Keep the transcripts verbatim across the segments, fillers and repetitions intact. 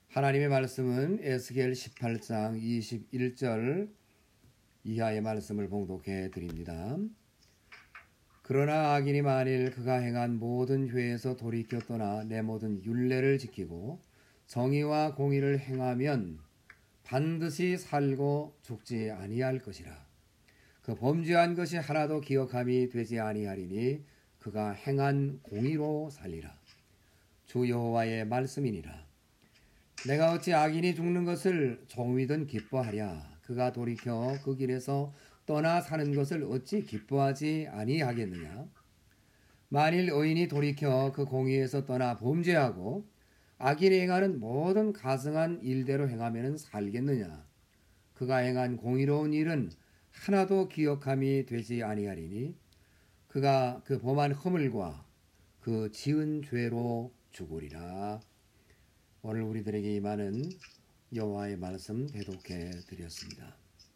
하나님의 말씀은 에스겔 십팔 장 이십일 절 이하의 말씀을 봉독해 드립니다. 그러나 악인이 만일 그가 행한 모든 죄에서 돌이켜 떠나 내 모든 율례를 지키고 정의와 공의를 행하면 반드시 살고 죽지 아니할 것이라. 그 범죄한 것이 하나도 기억함이 되지 아니하리니 그가 행한 공의로 살리라. 주 여호와의 말씀이니라. 내가 어찌 악인이 죽는 것을 종이든 기뻐하랴. 그가 돌이켜 그 길에서 떠나 사는 것을 어찌 기뻐하지 아니하겠느냐. 만일 의인이 돌이켜 그 공의에서 떠나 범죄하고 악인이 행하는 모든 가증한 일대로 행하면 살겠느냐. 그가 행한 공의로운 일은 하나도 기억함이 되지 아니하리니 그가 그 범한 허물과 그 지은 죄로 죽으리라. 오늘 우리들에게 임하는 여호와의 말씀 대독해 드렸습니다.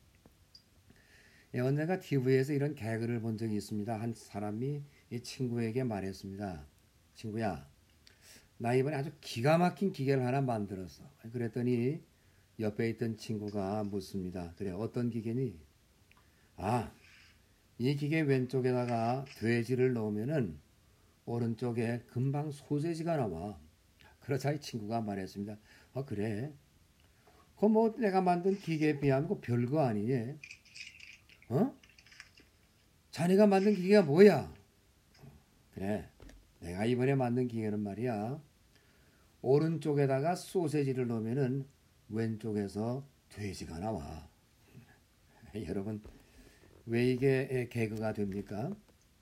예, 언젠가 티비에서 이런 개그를 본 적이 있습니다. 한 사람이 이 친구에게 말했습니다. 친구야, 나 이번에 아주 기가 막힌 기계를 하나 만들었어. 그랬더니 옆에 있던 친구가 묻습니다. 그래, 어떤 기계니? 아, 이 기계 왼쪽에다가 돼지를 넣으면은 오른쪽에 금방 소세지가 나와. 그러자 이 친구가 말했습니다. 아, 그래? 그 뭐 내가 만든 기계에 비하면 그 별거 아니니? 어? 자네가 만든 기계가 뭐야? 그래, 내가 이번에 만든 기계는 말이야. 오른쪽에다가 소세지를 넣으면은 왼쪽에서 돼지가 나와. 여러분, 왜 이게 개그가 됩니까?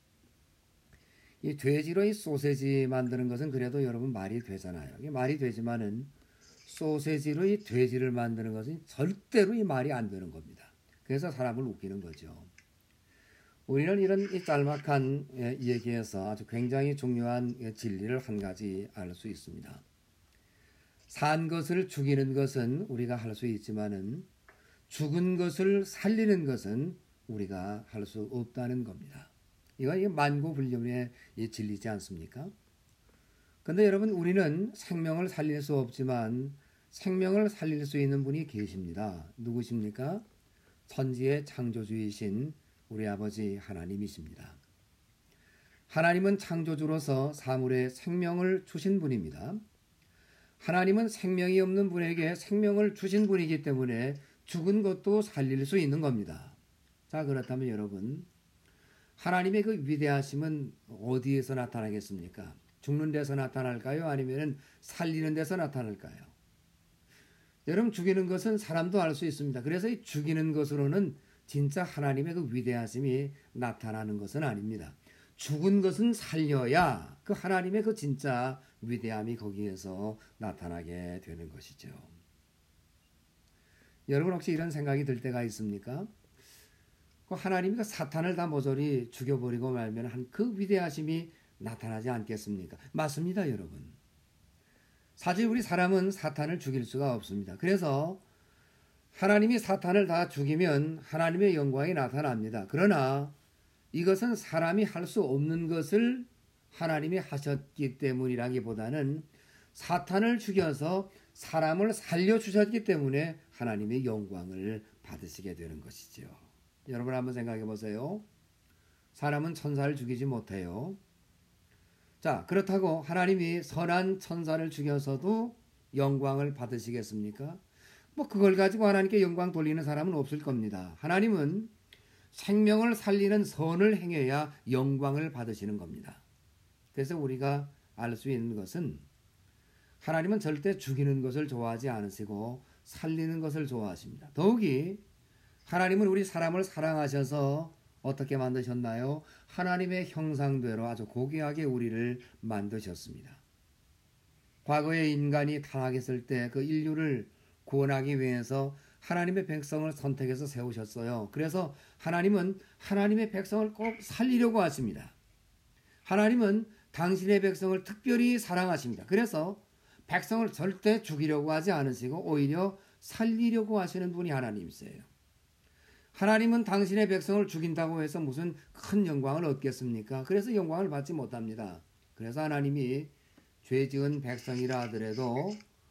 이 돼지로 이 소세지 만드는 것은 그래도 여러분 말이 되잖아요. 이게 말이 되지만은 소세지로 이 돼지를 만드는 것은 절대로 이 말이 안 되는 겁니다. 그래서 사람을 웃기는 거죠. 우리는 이런 이 짤막한 얘기에서 아주 굉장히 중요한 진리를 한 가지 알 수 있습니다. 산 것을 죽이는 것은 우리가 할 수 있지만은 죽은 것을 살리는 것은 우리가 할 수 없다는 겁니다. 이건 만고불변의 진리지 않습니까? 그런데 여러분, 우리는 생명을 살릴 수 없지만 생명을 살릴 수 있는 분이 계십니다. 누구십니까? 천지의 창조주이신 우리 아버지 하나님이십니다. 하나님은 창조주로서 사물에 생명을 주신 분입니다. 하나님은 생명이 없는 분에게 생명을 주신 분이기 때문에 죽은 것도 살릴 수 있는 겁니다. 자, 그렇다면 여러분, 하나님의 그 위대하심은 어디에서 나타나겠습니까? 죽는 데서 나타날까요? 아니면 살리는 데서 나타날까요? 여러분, 죽이는 것은 사람도 알 수 있습니다. 그래서 이 죽이는 것으로는 진짜 하나님의 그 위대하심이 나타나는 것은 아닙니다. 죽은 것은 살려야 그 하나님의 그 진짜 위대함이 거기에서 나타나게 되는 것이죠. 여러분, 혹시 이런 생각이 들 때가 있습니까? 하나님이 그 사탄을 다 모조리 죽여버리고 말면 한 그 위대하심이 나타나지 않겠습니까? 맞습니다, 여러분. 사실 우리 사람은 사탄을 죽일 수가 없습니다. 그래서 하나님이 사탄을 다 죽이면 하나님의 영광이 나타납니다. 그러나 이것은 사람이 할 수 없는 것을 하나님이 하셨기 때문이라기보다는 사탄을 죽여서 사람을 살려주셨기 때문에 하나님의 영광을 받으시게 되는 것이죠. 여러분 한번 생각해 보세요. 사람은 천사를 죽이지 못해요. 자, 그렇다고 하나님이 선한 천사를 죽여서도 영광을 받으시겠습니까? 뭐 그걸 가지고 하나님께 영광 돌리는 사람은 없을 겁니다. 하나님은 생명을 살리는 선을 행해야 영광을 받으시는 겁니다. 그래서 우리가 알 수 있는 것은 하나님은 절대 죽이는 것을 좋아하지 않으시고 살리는 것을 좋아하십니다. 더욱이 하나님은 우리 사람을 사랑하셔서 어떻게 만드셨나요? 하나님의 형상대로 아주 고귀하게 우리를 만드셨습니다. 과거에 인간이 타락했을 때 그 인류를 구원하기 위해서 하나님의 백성을 선택해서 세우셨어요. 그래서 하나님은 하나님의 백성을 꼭 살리려고 하십니다. 하나님은 당신의 백성을 특별히 사랑하십니다. 그래서 백성을 절대 죽이려고 하지 않으시고 오히려 살리려고 하시는 분이 하나님이세요. 하나님은 당신의 백성을 죽인다고 해서 무슨 큰 영광을 얻겠습니까? 그래서 영광을 받지 못합니다. 그래서 하나님이 죄 지은 백성이라 하더라도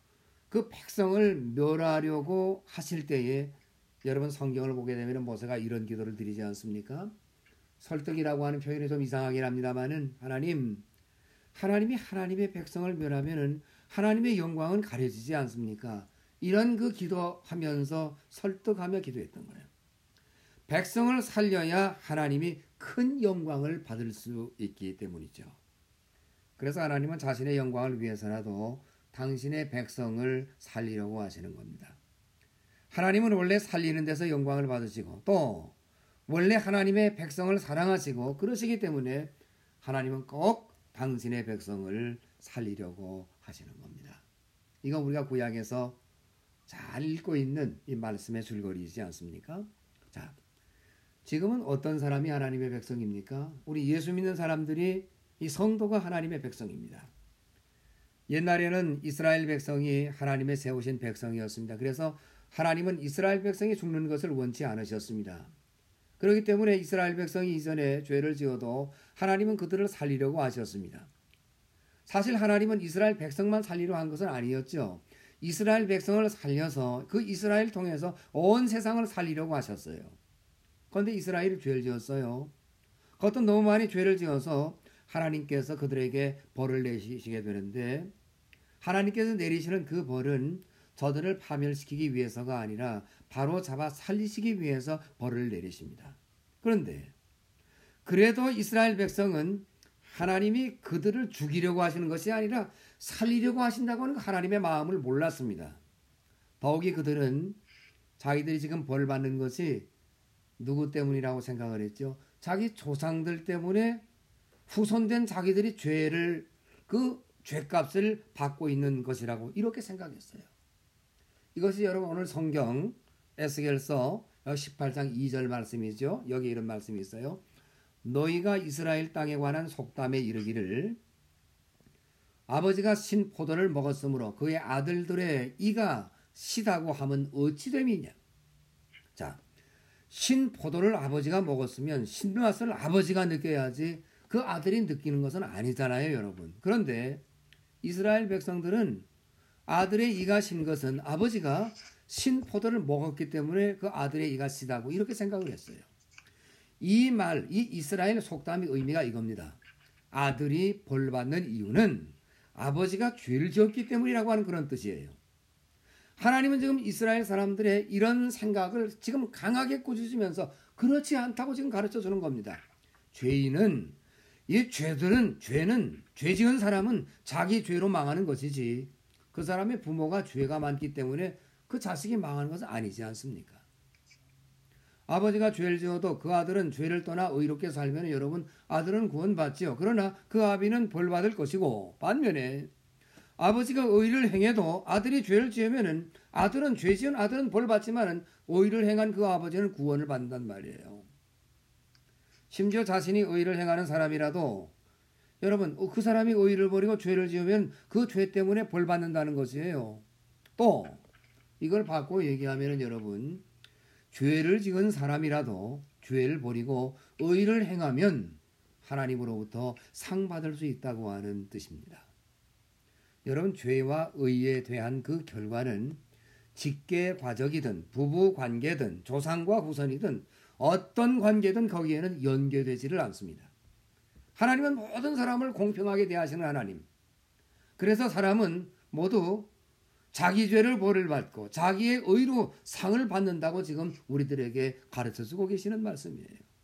그 백성을 멸하려고 하실 때에 여러분 성경을 보게 되면 모세가 이런 기도를 드리지 않습니까? 설득이라고 하는 표현이 좀 이상하긴 합니다만은 하나님, 하나님이 하나님의 백성을 멸하면은 하나님의 영광은 가려지지 않습니까? 이런 그 기도하면서 설득하며 기도했던 거예요. 백성을 살려야 하나님이 큰 영광을 받을 수 있기 때문이죠. 그래서 하나님은 자신의 영광을 위해서라도 당신의 백성을 살리려고 하시는 겁니다. 하나님은 원래 살리는 데서 영광을 받으시고 또 원래 하나님의 백성을 사랑하시고 그러시기 때문에 하나님은 꼭 당신의 백성을 살리려고 하시는 겁니다. 이건 우리가 구약에서 잘 읽고 있는 이 말씀의 줄거리이지 않습니까? 자, 지금은 어떤 사람이 하나님의 백성입니까? 우리 예수 믿는 사람들이 이 성도가 하나님의 백성입니다. 옛날에는 이스라엘 백성이 하나님의 세우신 백성이었습니다. 그래서 하나님은 이스라엘 백성이 죽는 것을 원치 않으셨습니다. 그렇기 때문에 이스라엘 백성이 이전에 죄를 지어도 하나님은 그들을 살리려고 하셨습니다. 사실 하나님은 이스라엘 백성만 살리려 한 것은 아니었죠. 이스라엘 백성을 살려서 그 이스라엘 통해서 온 세상을 살리려고 하셨어요. 그런데 이스라엘이 죄를 지었어요. 그것도 너무 많이 죄를 지어서 하나님께서 그들에게 벌을 내리시게 되는데 하나님께서 내리시는 그 벌은 저들을 파멸시키기 위해서가 아니라 바로 잡아 살리시기 위해서 벌을 내리십니다. 그런데 그래도 이스라엘 백성은 하나님이 그들을 죽이려고 하시는 것이 아니라 살리려고 하신다고 하는 하나님의 마음을 몰랐습니다. 더욱이 그들은 자기들이 지금 벌 받는 것이 누구 때문이라고 생각을 했죠? 자기 조상들 때문에 후손된 자기들이 죄를 그 죄값을 받고 있는 것이라고 이렇게 생각했어요. 이것이 여러분 오늘 성경 에스겔서 십팔 장 이 절 말씀이죠. 여기 이런 말씀이 있어요. 너희가 이스라엘 땅에 관한 속담에 이르기를 아버지가 신 포도를 먹었으므로 그의 아들들의 이가 시다고 하면 어찌 됨이냐. 자, 신 포도를 아버지가 먹었으면 신맛을 아버지가 느껴야지 그 아들이 느끼는 것은 아니잖아요, 여러분. 그런데 이스라엘 백성들은 아들의 이가 신 것은 아버지가 신 포도를 먹었기 때문에 그 아들의 이가 시다고 이렇게 생각을 했어요. 이 말, 이 이스라엘 속담의 의미가 이겁니다. 아들이 벌 받는 이유는 아버지가 죄를 지었기 때문이라고 하는 그런 뜻이에요. 하나님은 지금 이스라엘 사람들의 이런 생각을 지금 강하게 꾸짖으면서 그렇지 않다고 지금 가르쳐 주는 겁니다. 죄인은, 이 죄들은, 죄는, 죄 지은 사람은 자기 죄로 망하는 것이지 그 사람의 부모가 죄가 많기 때문에 그 자식이 망하는 것은 아니지 않습니까? 아버지가 죄를 지어도 그 아들은 죄를 떠나 의롭게 살면 여러분 아들은 구원받지요. 그러나 그 아비는 벌받을 것이고 반면에 아버지가 의를 행해도 아들이 죄를 지으면은 아들은 죄 지은 아들은 벌받지만은 의를 행한 그 아버지는 구원을 받는단 말이에요. 심지어 자신이 의를 행하는 사람이라도 여러분 그 사람이 의를 버리고 죄를 지으면 그 죄 때문에 벌받는다는 것이에요. 또 이걸 바꿔 얘기하면은 여러분 죄를 지은 사람이라도 죄를 버리고 의를 행하면 하나님으로부터 상 받을 수 있다고 하는 뜻입니다. 여러분 죄와 의에 대한 그 결과는 직계 과적이든 부부 관계든 조상과 후손이든 어떤 관계든 거기에는 연계되지를 않습니다. 하나님은 모든 사람을 공평하게 대하시는 하나님. 그래서 사람은 모두 자기 죄를 벌을 받고 자기의 의로 상을 받는다고 지금 우리들에게 가르쳐주고 계시는 말씀이에요.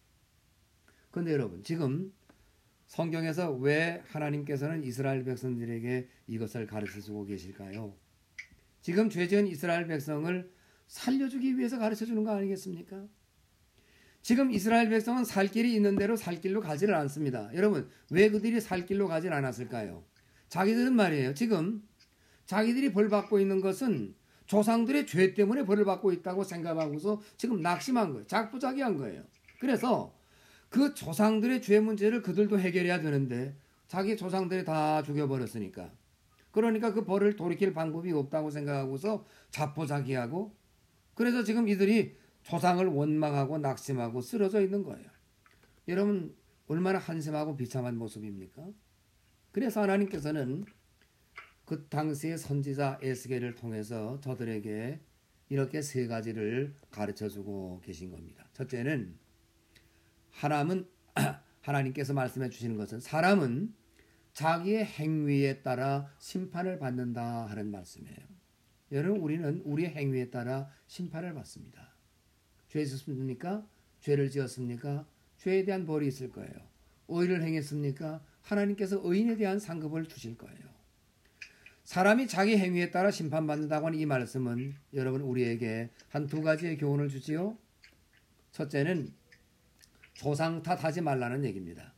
그런데 여러분 지금 성경에서 왜 하나님께서는 이스라엘 백성들에게 이것을 가르쳐주고 계실까요? 지금 죄지은 이스라엘 백성을 살려주기 위해서 가르쳐주는 거 아니겠습니까? 지금 이스라엘 백성은 살 길이 있는 대로 살 길로 가지를 않습니다. 여러분 왜 그들이 살 길로 가지 않았을까요? 자기들은 말이에요. 지금 자기들이 벌 받고 있는 것은 조상들의 죄 때문에 벌을 받고 있다고 생각하고서 지금 낙심한 거예요. 작부작이한 거예요. 그래서 그 조상들의 죄 문제를 그들도 해결해야 되는데 자기 조상들이 다 죽여버렸으니까 그러니까 그 벌을 돌이킬 방법이 없다고 생각하고서 자포자기하고 그래서 지금 이들이 조상을 원망하고 낙심하고 쓰러져 있는 거예요. 여러분 얼마나 한심하고 비참한 모습입니까? 그래서 하나님께서는 그 당시의 선지자 에스겔을 통해서 저들에게 이렇게 세 가지를 가르쳐주고 계신 겁니다. 첫째는 하나님은 하나님께서 말씀해 주시는 것은 사람은 자기의 행위에 따라 심판을 받는다 하는 말씀이에요. 여러분, 우리는 우리의 행위에 따라 심판을 받습니다. 죄 있었습니까? 죄를 지었습니까? 죄에 대한 벌이 있을 거예요. 의를 행했습니까? 하나님께서 의인에 대한 상급을 주실 거예요. 사람이 자기 행위에 따라 심판받는다고 하는 이 말씀은 여러분 우리에게 한 두 가지의 교훈을 주지요. 첫째는 조상 탓하지 말라는 얘기입니다.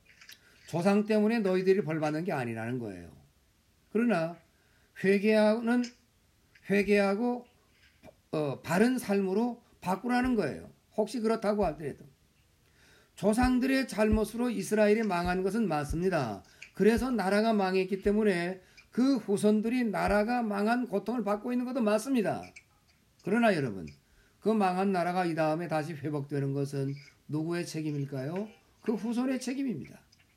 조상 때문에 너희들이 벌받는 게 아니라는 거예요. 그러나 회개하는 회개하고 어, 바른 삶으로 바꾸라는 거예요. 혹시 그렇다고 하더라도 조상들의 잘못으로 이스라엘이 망한 것은 맞습니다. 그래서 나라가 망했기 때문에 그 후손들이 나라가 망한 고통을 받고 있는 것도 맞습니다. 그러나 여러분, 그 망한 나라가 이 다음에 다시 회복되는 것은 누구의 책임일까요? 그 후손의 책임입니다.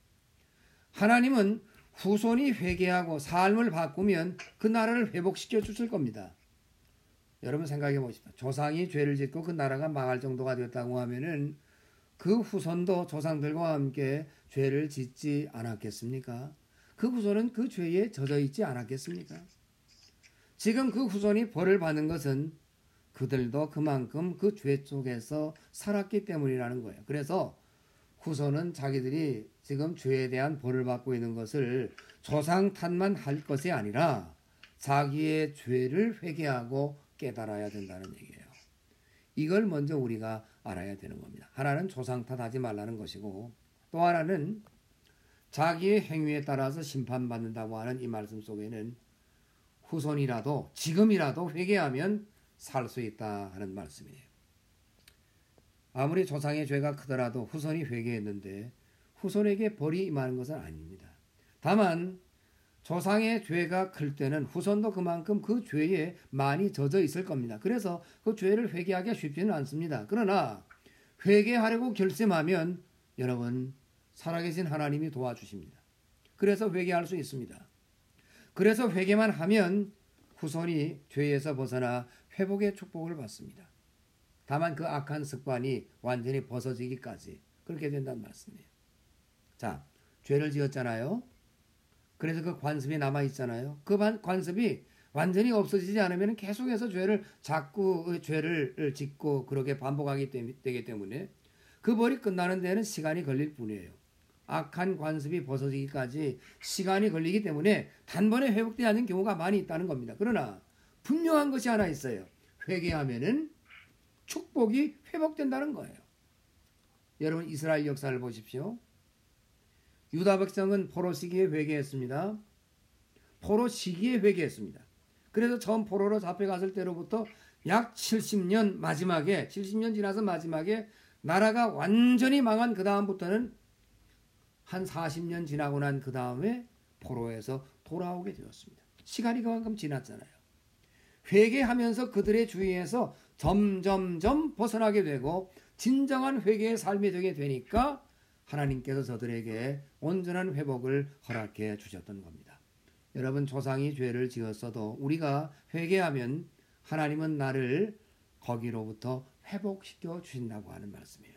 하나님은 후손이 회개하고 삶을 바꾸면 그 나라를 회복시켜 주실 겁니다. 여러분 생각해 보십시오. 조상이 죄를 짓고 그 나라가 망할 정도가 되었다고 하면은 그 후손도 조상들과 함께 죄를 짓지 않았겠습니까? 그 후손은 그 죄에 젖어 있지 않았겠습니까? 지금 그 후손이 벌을 받는 것은 그들도 그만큼 그 죄 속에서 살았기 때문이라는 거예요. 그래서 후손은 자기들이 지금 죄에 대한 벌을 받고 있는 것을 조상 탓만 할 것이 아니라 자기의 죄를 회개하고 깨달아야 된다는 얘기예요. 이걸 먼저 우리가 알아야 되는 겁니다. 하나는 조상 탓하지 말라는 것이고, 또 하나는 자기의 행위에 따라서 심판받는다고 하는 이 말씀 속에는 후손이라도 지금이라도 회개하면 살 수 있다 하는 말씀이에요. 아무리 조상의 죄가 크더라도 후손이 회개했는데 후손에게 벌이 임하는 것은 아닙니다. 다만 조상의 죄가 클 때는 후손도 그만큼 그 죄에 많이 젖어 있을 겁니다. 그래서 그 죄를 회개하기가 쉽지는 않습니다. 그러나 회개하려고 결심하면 여러분 살아계신 하나님이 도와주십니다. 그래서 회개할 수 있습니다. 그래서 회개만 하면 후손이 죄에서 벗어나 회복의 축복을 받습니다. 다만 그 악한 습관이 완전히 벗어지기까지 그렇게 된다는 말씀이에요. 자, 죄를 지었잖아요. 그래서 그 관습이 남아있잖아요. 그 관습이 완전히 없어지지 않으면 계속해서 죄를 자꾸 죄를 짓고 그렇게 반복하게 되기 때문에 그 벌이 끝나는 데는 시간이 걸릴 뿐이에요. 악한 관습이 벗어지기까지 시간이 걸리기 때문에 단번에 회복되지 않는 경우가 많이 있다는 겁니다. 그러나 분명한 것이 하나 있어요. 회개하면은 축복이 회복된다는 거예요. 여러분 이스라엘 역사를 보십시오. 유다 백성은 포로 시기에 회개했습니다. 포로 시기에 회개했습니다. 그래서 처음 포로로 잡혀갔을 때로부터 약 칠십 년 마지막에 칠십 년 지나서 마지막에 나라가 완전히 망한 그 다음부터는 한 사십 년 지나고 난 그 다음에 포로에서 돌아오게 되었습니다. 시간이 그만큼 지났잖아요. 회개하면서 그들의 주위에서 점점점 벗어나게 되고 진정한 회개의 삶이 되게 되니까 하나님께서 저들에게 온전한 회복을 허락해 주셨던 겁니다. 여러분 조상이 죄를 지었어도 우리가 회개하면 하나님은 나를 거기로부터 회복시켜 주신다고 하는 말씀이에요.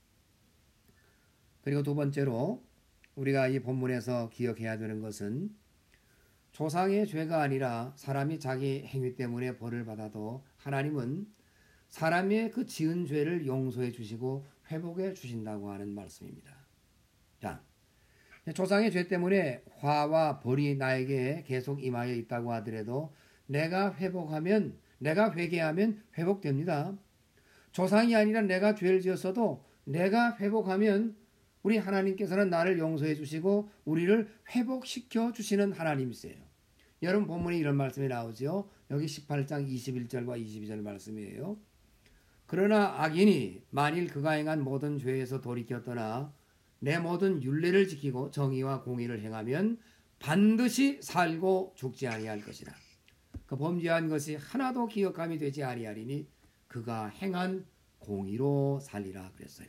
그리고 두 번째로 우리가 이 본문에서 기억해야 되는 것은 조상의 죄가 아니라 사람이 자기 행위 때문에 벌을 받아도 하나님은 사람의 그 지은 죄를 용서해 주시고 회복해 주신다고 하는 말씀입니다. 자, 조상의 죄 때문에 화와 벌이 나에게 계속 임하여 있다고 하더라도 내가 회복하면 내가 회개하면 회복됩니다. 조상이 아니라 내가 죄를 지었어도 내가 회복하면 우리 하나님께서는 나를 용서해 주시고 우리를 회복시켜 주시는 하나님이세요. 여러분 본문에 이런 말씀이 나오죠. 여기 십팔 장 이십일 절과 이십이 절 말씀이에요. 그러나 악인이 만일 그가 행한 모든 죄에서 돌이켜 떠나 내 모든 율례를 지키고 정의와 공의를 행하면 반드시 살고 죽지 아니할 것이라. 그 범죄한 것이 하나도 기억함이 되지 아니하리니 그가 행한 공의로 살리라 그랬어요.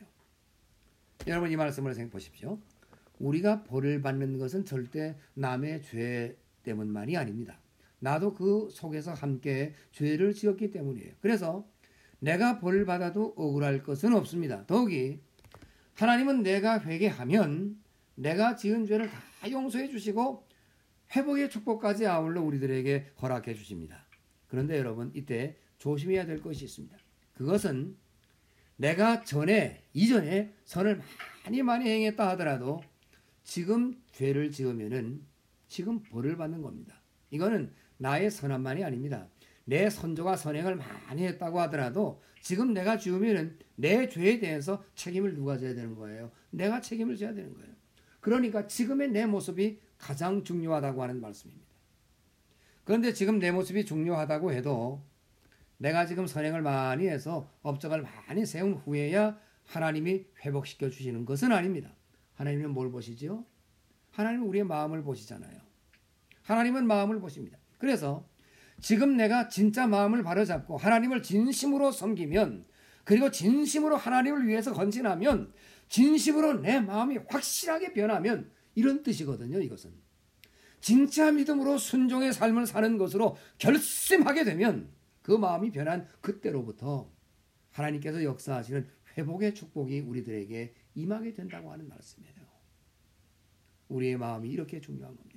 여러분 이 말씀을 생각해 보십시오. 우리가 벌을 받는 것은 절대 남의 죄 때문만이 아닙니다. 나도 그 속에서 함께 죄를 지었기 때문이에요. 그래서 내가 벌을 받아도 억울할 것은 없습니다. 더욱이 하나님은 내가 회개하면 내가 지은 죄를 다 용서해 주시고 회복의 축복까지 아울러 우리들에게 허락해 주십니다. 그런데 여러분, 이때 조심해야 될 것이 있습니다. 그것은 내가 전에 이전에 선을 많이 많이 행했다 하더라도 지금 죄를 지으면은 지금 벌을 받는 겁니다. 이거는 나의 선함만이 아닙니다. 내 선조가 선행을 많이 했다고 하더라도 지금 내가 지으면은 내 죄에 대해서 책임을 누가 져야 되는 거예요? 내가 책임을 져야 되는 거예요. 그러니까 지금의 내 모습이 가장 중요하다고 하는 말씀입니다. 그런데 지금 내 모습이 중요하다고 해도 내가 지금 선행을 많이 해서 업적을 많이 세운 후에야 하나님이 회복시켜 주시는 것은 아닙니다. 하나님은 뭘 보시죠? 하나님은 우리의 마음을 보시잖아요. 하나님은 마음을 보십니다. 그래서 지금 내가 진짜 마음을 바로잡고 하나님을 진심으로 섬기면, 그리고 진심으로 하나님을 위해서 헌신하면, 진심으로 내 마음이 확실하게 변하면, 이런 뜻이거든요. 이것은 진짜 믿음으로 순종의 삶을 사는 것으로 결심하게 되면 그 마음이 변한 그때로부터 하나님께서 역사하시는 회복의 축복이 우리들에게 임하게 된다고 하는 말씀이에요. 우리의 마음이 이렇게 중요한 겁니다.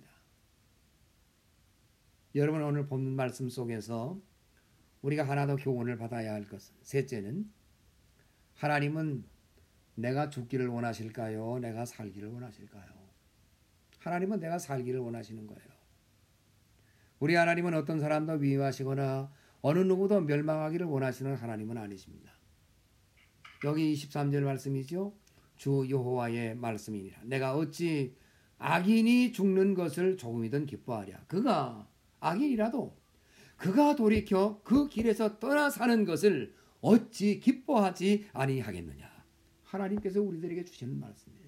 여러분, 오늘 본문 말씀 속에서 우리가 하나 더 교훈을 받아야 할 것은, 셋째는 하나님은 내가 죽기를 원하실까요? 내가 살기를 원하실까요? 하나님은 내가 살기를 원하시는 거예요. 우리 하나님은 어떤 사람도 미워하시거나 어느 누구도 멸망하기를 원하시는 하나님은 아니십니다. 여기 이십삼 절 말씀이죠. 주 여호와의 말씀이니라. 내가 어찌 악인이 죽는 것을 조금이든 기뻐하랴. 그가 악인이라도 그가 돌이켜 그 길에서 떠나 사는 것을 어찌 기뻐하지 아니하겠느냐. 하나님께서 우리들에게 주시는 말씀이에요.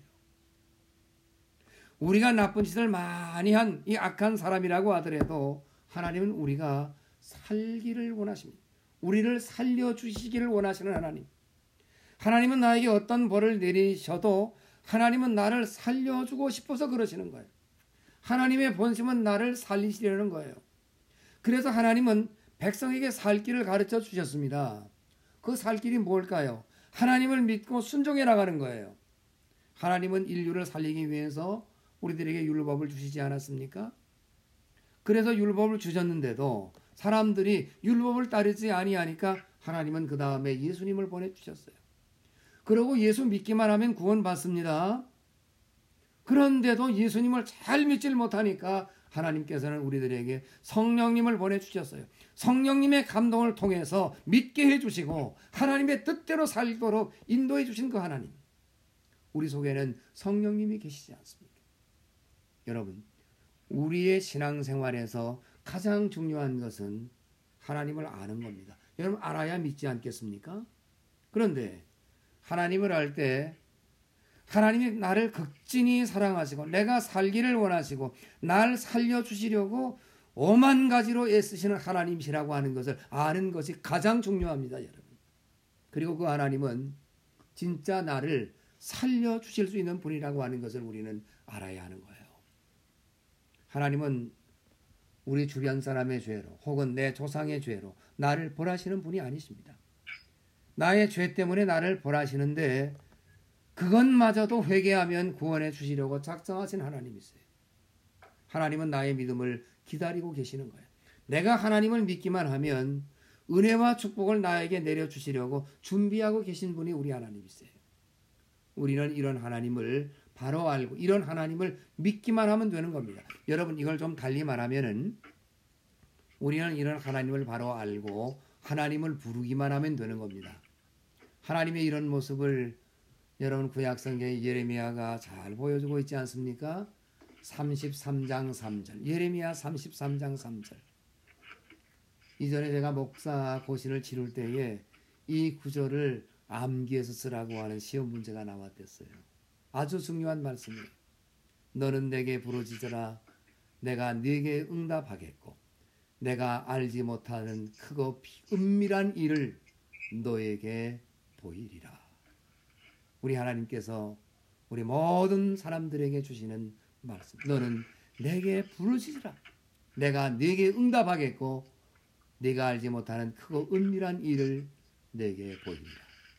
우리가 나쁜 짓을 많이 한 이 악한 사람이라고 하더라도 하나님은 우리가 살기를 원하십니다. 우리를 살려주시기를 원하시는 하나님. 하나님은 나에게 어떤 벌을 내리셔도 하나님은 나를 살려주고 싶어서 그러시는 거예요. 하나님의 본심은 나를 살리시려는 거예요. 그래서 하나님은 백성에게 살 길을 가르쳐 주셨습니다. 그 살 길이 뭘까요? 하나님을 믿고 순종해 나가는 거예요. 하나님은 인류를 살리기 위해서 우리들에게 율법을 주시지 않았습니까? 그래서 율법을 주셨는데도 사람들이 율법을 따르지 아니하니까 하나님은 그 다음에 예수님을 보내주셨어요. 그리고 예수 믿기만 하면 구원받습니다. 그런데도 예수님을 잘 믿질 못하니까 하나님께서는 우리들에게 성령님을 보내주셨어요. 성령님의 감동을 통해서 믿게 해주시고 하나님의 뜻대로 살도록 인도해 주신 그 하나님. 우리 속에는 성령님이 계시지 않습니까? 여러분, 우리의 신앙생활에서 가장 중요한 것은 하나님을 아는 겁니다. 여러분, 알아야 믿지 않겠습니까? 그런데 하나님을 알 때 하나님이 나를 극진히 사랑하시고 내가 살기를 원하시고 날 살려주시려고 오만 가지로 애쓰시는 하나님이시라고 하는 것을 아는 것이 가장 중요합니다, 여러분. 그리고 그 하나님은 진짜 나를 살려주실 수 있는 분이라고 하는 것을 우리는 알아야 하는 거예요. 하나님은 우리 주변 사람의 죄로 혹은 내 조상의 죄로 나를 벌하시는 분이 아니십니다. 나의 죄 때문에 나를 벌하시는데 그것마저도 회개하면 구원해 주시려고 작정하신 하나님이세요. 하나님은 나의 믿음을 기다리고 계시는 거예요. 내가 하나님을 믿기만 하면 은혜와 축복을 나에게 내려주시려고 준비하고 계신 분이 우리 하나님이세요. 우리는 이런 하나님을 바로 알고 이런 하나님을 믿기만 하면 되는 겁니다. 여러분, 이걸 좀 달리 말하면은 우리는 이런 하나님을 바로 알고 하나님을 부르기만 하면 되는 겁니다. 하나님의 이런 모습을 여러분 구약성경의 예레미야가 잘 보여주고 있지 않습니까? 삼십삼 장 삼 절. 예레미야 삼십삼 장 삼 절. 이전에 제가 목사 고신을 치룰 때에 이 구절을 암기해서 쓰라고 하는 시험 문제가 나왔댔어요. 아주 중요한 말씀이에요. 너는 내게 부르짖으라. 내가 네게 응답하겠고 내가 알지 못하는 크고 은밀한 일을 너에게 보이리라. 우리 하나님께서 우리 모든 사람들에게 주시는 말씀. 너는 내게 부르짖으라. 내가 네게 응답하겠고 네가 알지 못하는 크고 은밀한 일을 내게 보이리라.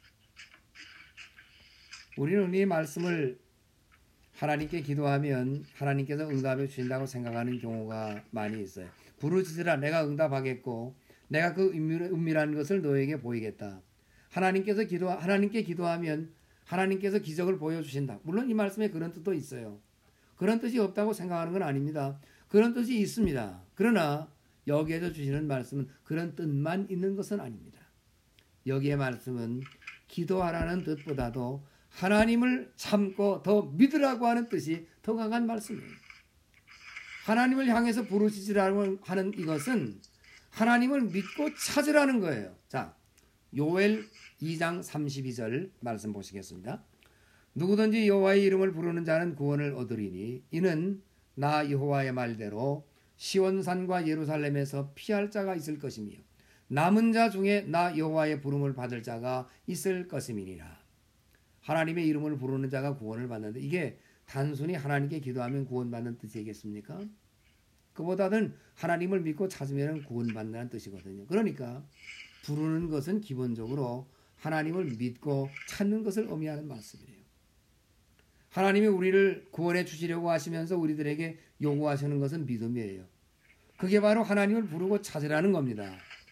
우리는 이 말씀을 하나님께 기도하면 하나님께서 응답해 주신다고 생각하는 경우가 많이 있어요. 부르짖으라 내가 응답하겠고 내가 그 은밀한 것을 너에게 보이겠다. 하나님께서 기도 하나님께 기도하면 하나님께서 기적을 보여주신다. 물론 이 말씀에 그런 뜻도 있어요. 그런 뜻이 없다고 생각하는 건 아닙니다. 그런 뜻이 있습니다. 그러나 여기에서 주시는 말씀은 그런 뜻만 있는 것은 아닙니다. 여기의 말씀은 기도하라는 뜻보다도 하나님을 참고 더 믿으라고 하는 뜻이 더 강한 말씀이에요. 하나님을 향해서 부르짖으라고 하는 이것은 하나님을 믿고 찾으라는 거예요. 자, 요엘 이 장 삼십이 절 말씀 보시겠습니다. 누구든지 여호와의 이름을 부르는 자는 구원을 얻으리니 이는 나 여호와의 말대로 시온산과 예루살렘에서 피할 자가 있을 것이며 남은 자 중에 나 여호와의 부름을 받을 자가 있을 것임이니라. 하나님의 이름을 부르는 자가 구원을 받는데 이게 단순히 하나님께 기도하면 구원받는 뜻이겠습니까? 그보다는 하나님을 믿고 찾으면 구원받는다는 뜻이거든요. 그러니까 부르는 것은 기본적으로 하나님을 믿고 찾는 것을 의미하는 말씀이에요. 하나님이 우리를 구원해 주시려고 하시면서 우리들에게 요구하시는 것은 믿음이에요. 그게 바로 하나님을 부르고 찾으라는 겁니다.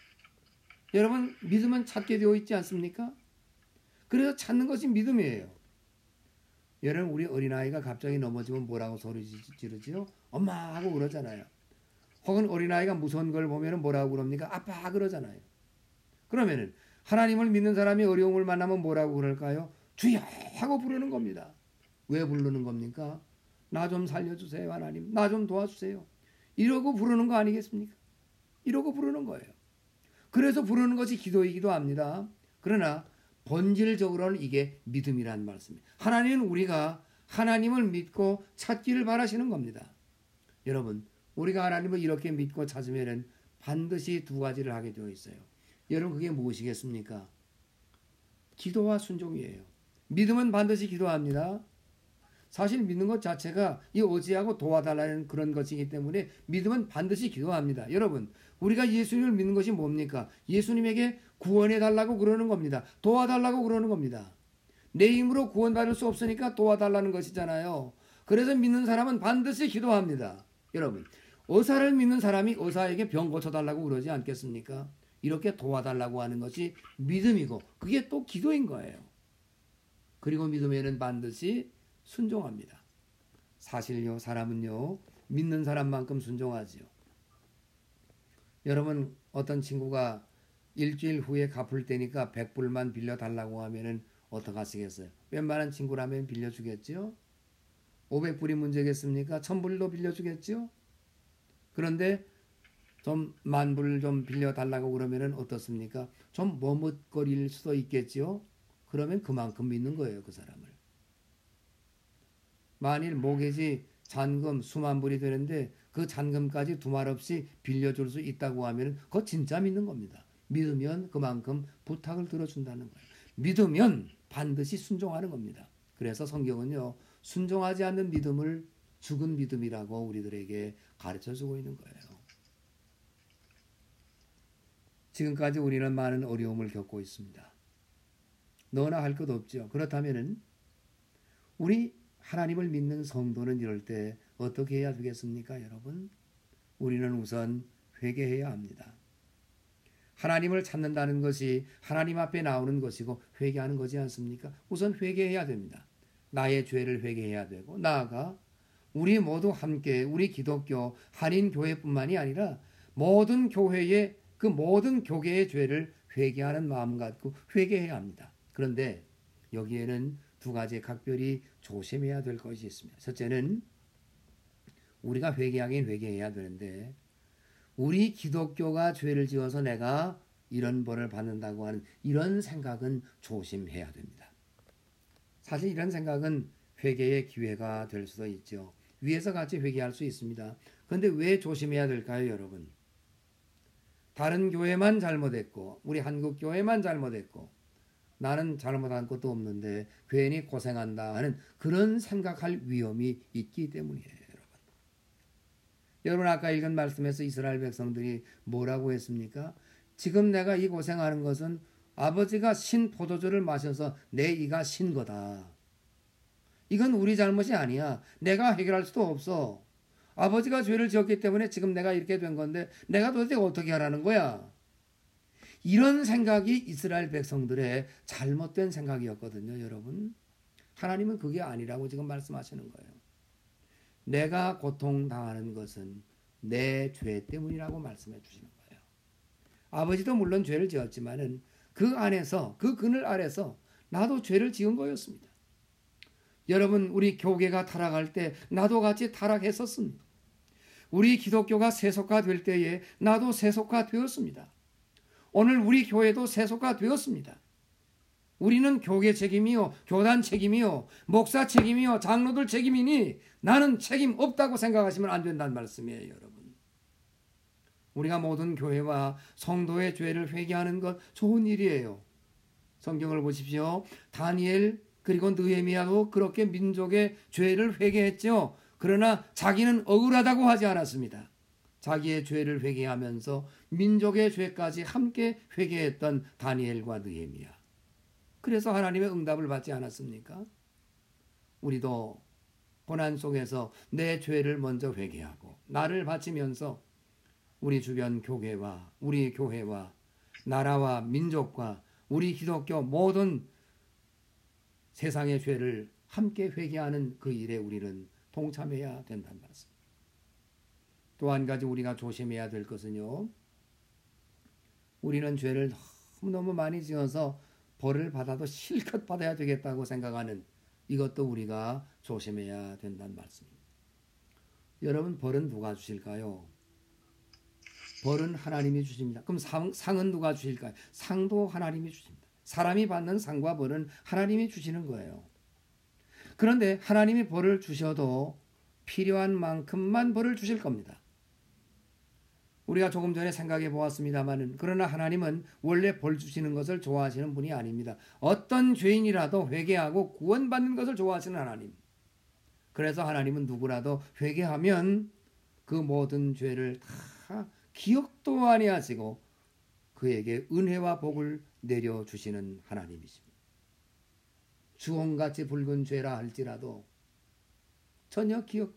여러분 믿음은 찾게 되어 있지 않습니까? 그래서 찾는 것이 믿음이에요. 여러분 우리 어린아이가 갑자기 넘어지면 뭐라고 소리 지르지요? 엄마 하고 그러잖아요. 혹은 어린아이가 무서운 걸 보면 뭐라고 그럽니까? 아빠 그러잖아요. 그러면은 하나님을 믿는 사람이 어려움을 만나면 뭐라고 그럴까요? 주여 하고 부르는 겁니다. 왜 부르는 겁니까? 나 좀 살려주세요 하나님. 나 좀 도와주세요. 이러고 부르는 거 아니겠습니까? 이러고 부르는 거예요. 그래서 부르는 것이 기도이기도 합니다. 그러나 본질적으로는 이게 믿음이라는 말씀입니다. 하나님은 우리가 하나님을 믿고 찾기를 바라시는 겁니다. 여러분 우리가 하나님을 이렇게 믿고 찾으면 반드시 두 가지를 하게 되어 있어요. 여러분 그게 무엇이겠습니까? 기도와 순종이에요. 믿음은 반드시 기도합니다. 사실 믿는 것 자체가 이 어지하고 도와달라는 그런 것이기 때문에 믿음은 반드시 기도합니다. 여러분 우리가 예수님을 믿는 것이 뭡니까? 예수님에게 구원해 달라고 그러는 겁니다. 도와달라고 그러는 겁니다. 내 힘으로 구원받을 수 없으니까 도와달라는 것이잖아요. 그래서 믿는 사람은 반드시 기도합니다. 여러분 의사를 믿는 사람이 의사에게 병 고쳐달라고 그러지 않겠습니까? 이렇게 도와달라고 하는 것이 믿음이고 그게 또 기도인 거예요. 그리고 믿음에는 반드시 순종합니다. 사실요 사람은요 믿는 사람만큼 순종하지요. 여러분 어떤 친구가 일주일 후에 갚을 때니까 백 불만 빌려달라고 하면은 어떡하시겠어요? 웬만한 친구라면 빌려주겠죠? 오백 불이 문제겠습니까? 천 불도 빌려주겠죠? 그런데 좀 만 불 좀 빌려달라고 그러면은 어떻습니까? 좀 머뭇거릴 수도 있겠죠? 그러면 그만큼 믿는 거예요, 그 사람을. 만일 모기지 잔금 수만 불이 되는데 그 잔금까지 두말 없이 빌려줄 수 있다고 하면 그거 진짜 믿는 겁니다. 믿으면 그만큼 부탁을 들어준다는 거예요. 믿으면 반드시 순종하는 겁니다. 그래서 성경은요 순종하지 않는 믿음을 죽은 믿음이라고 우리들에게 가르쳐주고 있는 거예요. 지금까지 우리는 많은 어려움을 겪고 있습니다. 너나 할 것 없죠. 그렇다면 우리 하나님을 믿는 성도는 이럴 때 어떻게 해야 되겠습니까, 여러분? 우리는 우선 회개해야 합니다. 하나님을 찾는다는 것이 하나님 앞에 나오는 것이고 회개하는 거지 않습니까? 우선 회개해야 됩니다. 나의 죄를 회개해야 되고 나아가 우리 모두 함께 우리 기독교 한인교회뿐만이 아니라 모든 교회의 그 모든 교계의 죄를 회개하는 마음 갖고 회개해야 합니다. 그런데 여기에는 두 가지 각별히 조심해야 될 것이 있습니다. 첫째는 우리가 회개하긴 회개해야 되는데 우리 기독교가 죄를 지어서 내가 이런 벌을 받는다고 하는 이런 생각은 조심해야 됩니다. 사실 이런 생각은 회개의 기회가 될 수도 있죠. 위에서 같이 회개할 수 있습니다. 그런데 왜 조심해야 될까요, 여러분? 다른 교회만 잘못했고 우리 한국 교회만 잘못했고 나는 잘못한 것도 없는데 괜히 고생한다 하는 그런 생각할 위험이 있기 때문이에요, 여러분. 여러분 아까 읽은 말씀에서 이스라엘 백성들이 뭐라고 했습니까? 지금 내가 이 고생하는 것은 아버지가 신 포도주를 마셔서 내 이가 신 거다. 이건 우리 잘못이 아니야. 내가 해결할 수도 없어. 아버지가 죄를 지었기 때문에 지금 내가 이렇게 된 건데 내가 도대체 어떻게 하라는 거야? 이런 생각이 이스라엘 백성들의 잘못된 생각이었거든요, 여러분. 하나님은 그게 아니라고 지금 말씀하시는 거예요. 내가 고통당하는 것은 내 죄 때문이라고 말씀해 주시는 거예요. 아버지도 물론 죄를 지었지만은 그 안에서, 그 그늘 아래서 나도 죄를 지은 거였습니다. 여러분, 우리 교계가 타락할 때 나도 같이 타락했었습니다. 우리 기독교가 세속화 될 때에 나도 세속화 되었습니다. 오늘 우리 교회도 세속화 되었습니다. 우리는 교계 책임이요, 교단 책임이요, 목사 책임이요, 장로들 책임이니 나는 책임 없다고 생각하시면 안 된다는 말씀이에요, 여러분. 우리가 모든 교회와 성도의 죄를 회개하는 것 좋은 일이에요. 성경을 보십시오. 다니엘 그리고 느헤미야도 그렇게 민족의 죄를 회개했죠. 그러나 자기는 억울하다고 하지 않았습니다. 자기의 죄를 회개하면서 민족의 죄까지 함께 회개했던 다니엘과 느헤미야. 그래서 하나님의 응답을 받지 않았습니까? 우리도 고난 속에서 내 죄를 먼저 회개하고 나를 바치면서 우리 주변 교회와 우리 교회와 나라와 민족과 우리 기독교 모든 세상의 죄를 함께 회개하는 그 일에 우리는 동참해야 된다는 말씀입니다. 또 한 가지 우리가 조심해야 될 것은요. 우리는 죄를 너무너무 많이 지어서 벌을 받아도 실컷 받아야 되겠다고 생각하는 이것도 우리가 조심해야 된다는 말씀입니다. 여러분, 벌은 누가 주실까요? 벌은 하나님이 주십니다. 그럼 상, 상은 누가 주실까요? 상도 하나님이 주십니다. 사람이 받는 상과 벌은 하나님이 주시는 거예요. 그런데 하나님이 벌을 주셔도 필요한 만큼만 벌을 주실 겁니다. 우리가 조금 전에 생각해 보았습니다만 그러나 하나님은 원래 벌 주시는 것을 좋아하시는 분이 아닙니다. 어떤 죄인이라도 회개하고 구원받는 것을 좋아하시는 하나님. 그래서 하나님은 누구라도 회개하면 그 모든 죄를 다 기억도 아니하시고 그에게 은혜와 복을 내려주시는 하나님이십니다. 주홍같이 붉은 죄라 할지라도 전혀 기억,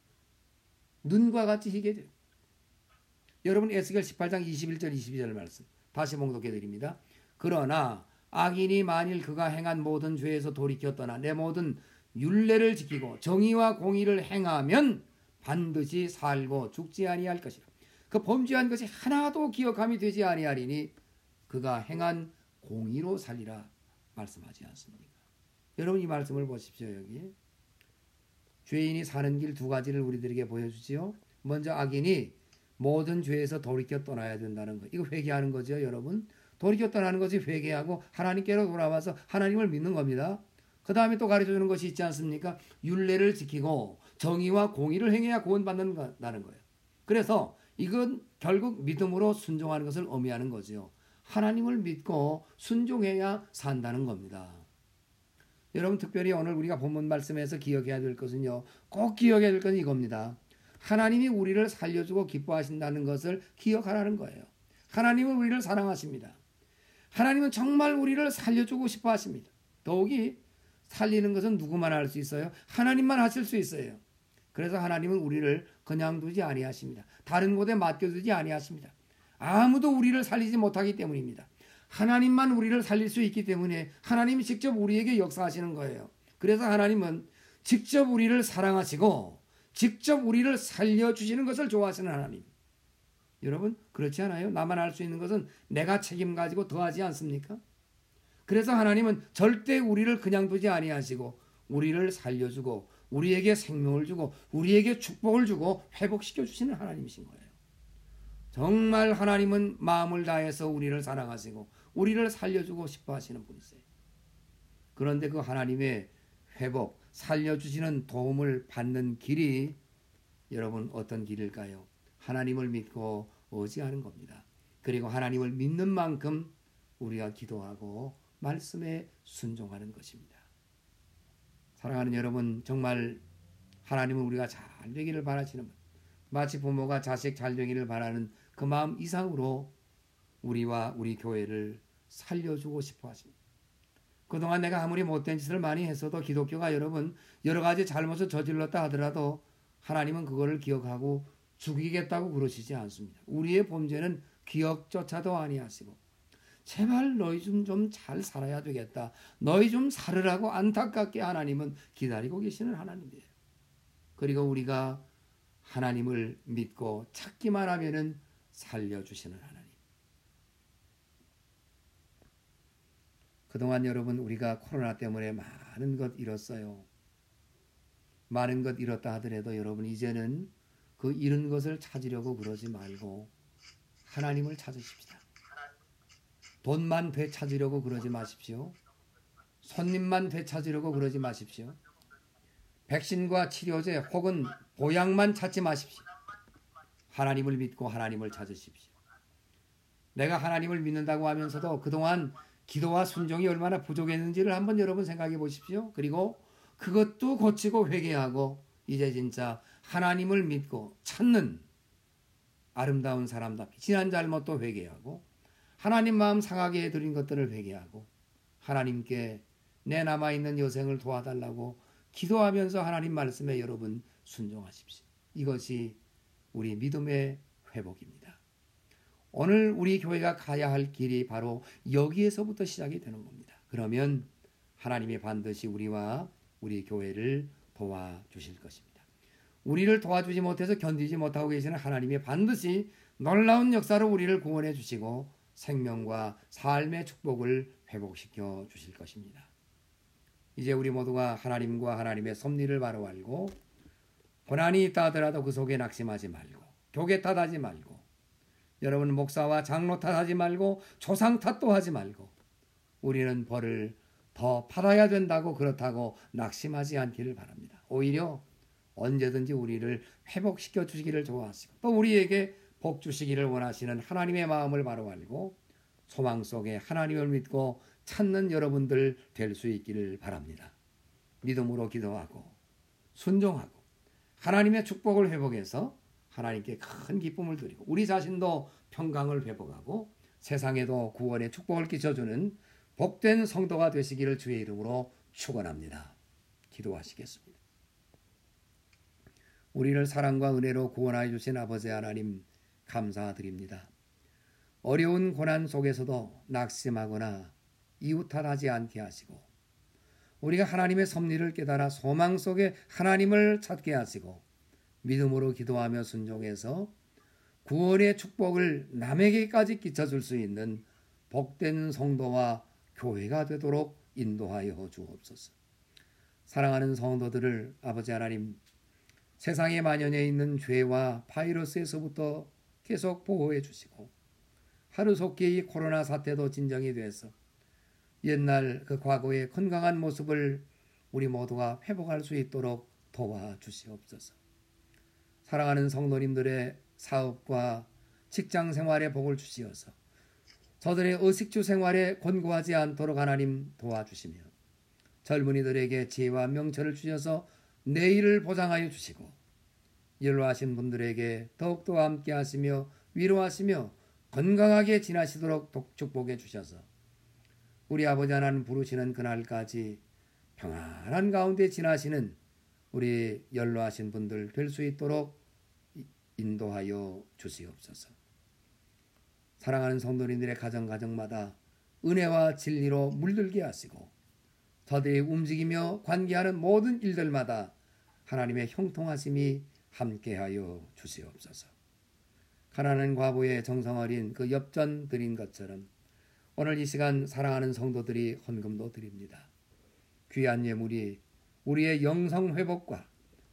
눈과 같이 희게 돼요. 여러분 에스겔 십팔 장 이십일 절 이십이 절 말씀 다시 봉독해 드립니다. 그러나 악인이 만일 그가 행한 모든 죄에서 돌이켜 떠나 내 모든 율례를 지키고 정의와 공의를 행하면 반드시 살고 죽지 아니할 것이라. 그 범죄한 것이 하나도 기억함이 되지 아니하리니 그가 행한 공의로 살리라 말씀하지 않습니까? 여러분 이 말씀을 보십시오. 여기 죄인이 사는 길 두 가지를 우리들에게 보여주지요. 먼저 악인이 모든 죄에서 돌이켜 떠나야 된다는 거. 이거 회개하는 거죠, 여러분. 돌이켜 떠나는 것이 회개하고 하나님께로 돌아와서 하나님을 믿는 겁니다. 그 다음에 또 가르쳐주는 것이 있지 않습니까? 율례를 지키고 정의와 공의를 행해야 구원받는다는 거예요. 그래서 이건 결국 믿음으로 순종하는 것을 의미하는 거죠. 하나님을 믿고 순종해야 산다는 겁니다. 여러분 특별히 오늘 우리가 본문 말씀에서 기억해야 될 것은요. 꼭 기억해야 될 것은 이겁니다. 하나님이 우리를 살려주고 기뻐하신다는 것을 기억하라는 거예요. 하나님은 우리를 사랑하십니다. 하나님은 정말 우리를 살려주고 싶어 하십니다. 더욱이 살리는 것은 누구만 할 수 있어요? 하나님만 하실 수 있어요. 그래서 하나님은 우리를 그냥 두지 아니하십니다. 다른 곳에 맡겨두지 아니하십니다. 아무도 우리를 살리지 못하기 때문입니다. 하나님만 우리를 살릴 수 있기 때문에 하나님이 직접 우리에게 역사하시는 거예요. 그래서 하나님은 직접 우리를 사랑하시고 직접 우리를 살려주시는 것을 좋아하시는 하나님. 여러분 그렇지 않아요? 나만 할 수 있는 것은 내가 책임 가지고 더하지 않습니까? 그래서 하나님은 절대 우리를 그냥 두지 아니하시고 우리를 살려주고 우리에게 생명을 주고 우리에게 축복을 주고 회복시켜 주시는 하나님이신 거예요. 정말 하나님은 마음을 다해서 우리를 사랑하시고 우리를 살려주고 싶어 하시는 분이세요. 그런데 그 하나님의 회복, 살려주시는 도움을 받는 길이 여러분 어떤 길일까요? 하나님을 믿고 의지하는 겁니다. 그리고 하나님을 믿는 만큼 우리가 기도하고 말씀에 순종하는 것입니다. 사랑하는 여러분, 정말 하나님은 우리가 잘 되기를 바라시는 분, 마치 부모가 자식 잘 되기를 바라는 그 마음 이상으로 우리와 우리 교회를 살려주고 싶어 하십니다. 그동안 내가 아무리 못된 짓을 많이 했어도 기독교가 여러분 여러 가지 잘못을 저질렀다 하더라도 하나님은 그거를 기억하고 죽이겠다고 그러시지 않습니다. 우리의 범죄는 기억조차도 아니하시고 제발 너희 좀 좀 잘 살아야 되겠다. 너희 좀 살으라고 안타깝게 하나님은 기다리고 계시는 하나님이에요. 그리고 우리가 하나님을 믿고 찾기만 하면은 살려주시는 하나님. 그동안 여러분 우리가 코로나 때문에 많은 것 잃었어요. 많은 것 잃었다 하더라도 여러분 이제는 그 잃은 것을 찾으려고 그러지 말고 하나님을 찾으십시다. 돈만 되찾으려고 그러지 마십시오. 손님만 되찾으려고 그러지 마십시오. 백신과 치료제 혹은 보약만 찾지 마십시오. 하나님을 믿고 하나님을 찾으십시오. 내가 하나님을 믿는다고 하면서도 그동안 기도와 순종이 얼마나 부족했는지를 한번 여러분 생각해 보십시오. 그리고 그것도 고치고 회개하고 이제 진짜 하나님을 믿고 찾는 아름다운 사람답게 지난 잘못도 회개하고 하나님 마음 상하게 해드린 것들을 회개하고 하나님께 내 남아있는 여생을 도와달라고 기도하면서 하나님 말씀에 여러분 순종하십시오. 이것이 우리 믿음의 회복입니다. 오늘 우리 교회가 가야 할 길이 바로 여기에서부터 시작이 되는 겁니다. 그러면 하나님이 반드시 우리와 우리 교회를 도와주실 것입니다. 우리를 도와주지 못해서 견디지 못하고 계시는 하나님이 반드시 놀라운 역사로 우리를 구원해 주시고 생명과 삶의 축복을 회복시켜 주실 것입니다. 이제 우리 모두가 하나님과 하나님의 섭리를 바로 알고 고난이 있다 하더라도 그 속에 낙심하지 말고 교계 탓하지 말고 여러분 목사와 장로 탓하지 말고 조상 탓도 하지 말고 우리는 벌을 더 받아야 된다고 그렇다고 낙심하지 않기를 바랍니다. 오히려 언제든지 우리를 회복시켜 주시기를 좋아하시고 또 우리에게 복 주시기를 원하시는 하나님의 마음을 바로 알고 소망 속에 하나님을 믿고 찾는 여러분들 될 수 있기를 바랍니다. 믿음으로 기도하고 순종하고 하나님의 축복을 회복해서 하나님께 큰 기쁨을 드리고 우리 자신도 평강을 회복하고 세상에도 구원의 축복을 끼쳐주는 복된 성도가 되시기를 주의 이름으로 축원합니다. 기도하시겠습니다. 우리를 사랑과 은혜로 구원하여 주신 아버지 하나님 감사드립니다. 어려운 고난 속에서도 낙심하거나 이웃탓하지 않게 하시고 우리가 하나님의 섭리를 깨달아 소망 속에 하나님을 찾게 하시고 믿음으로 기도하며 순종해서 구원의 축복을 남에게까지 끼쳐줄 수 있는 복된 성도와 교회가 되도록 인도하여 주옵소서. 사랑하는 성도들을 아버지 하나님 세상에 만연해 있는 죄와 바이러스에서부터 계속 보호해 주시고 하루속히 이 코로나 사태도 진정이 돼서 옛날 그 과거의 건강한 모습을 우리 모두가 회복할 수 있도록 도와주시옵소서. 사랑하는 성도님들의 사업과 직장 생활에 복을 주시어서 저들의 의식주 생활에 곤고하지 않도록 하나님 도와주시며 젊은이들에게 지혜와 명철을 주셔서 내일을 보장하여 주시고 연로하신 분들에게 더욱더 함께 하시며 위로하시며 건강하게 지나시도록 축복해 주셔서 우리 아버지 하나님 부르시는 그날까지 평안한 가운데 지나시는 우리 연로하신 분들 될 수 있도록 인도하여 주시옵소서. 사랑하는 성도님들의 가정 가정마다 은혜와 진리로 물들게 하시고 저들이 움직이며 관계하는 모든 일들마다 하나님의 형통하심이 함께하여 주시옵소서. 가난한 과부의 정성 어린 그 엽전 드린 것처럼 오늘 이 시간 사랑하는 성도들이 헌금도 드립니다. 귀한 예물이 우리의 영성 회복과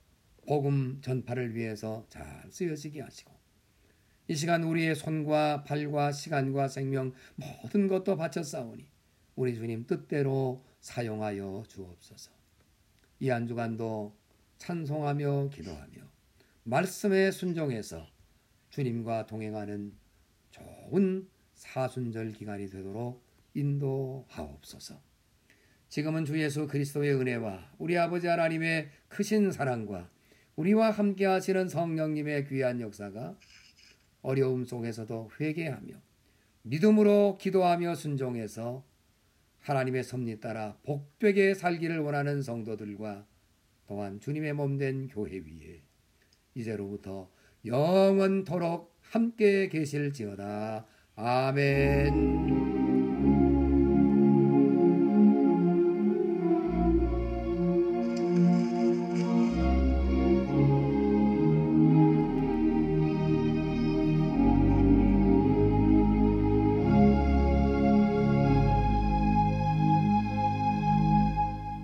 복음 전파를 위해서 잘 쓰여지게 하시고 이 시간 우리의 손과 발과 시간과 생명 모든 것도 바쳤사오니 우리 주님 뜻대로 사용하여 주옵소서. 이 한 주간도 찬송하며 기도하며 말씀에 순종해서 주님과 동행하는 좋은 사순절 기간이 되도록 인도하옵소서. 지금은 주 예수 그리스도의 은혜와 우리 아버지 하나님의 크신 사랑과 우리와 함께 하시는 성령님의 귀한 역사가 어려움 속에서도 회개하며 믿음으로 기도하며 순종해서 하나님의 섭리 따라 복되게 살기를 원하는 성도들과 또한 주님의 몸된 교회 위에 이제로부터 영원토록 함께 계실지어다. 아멘.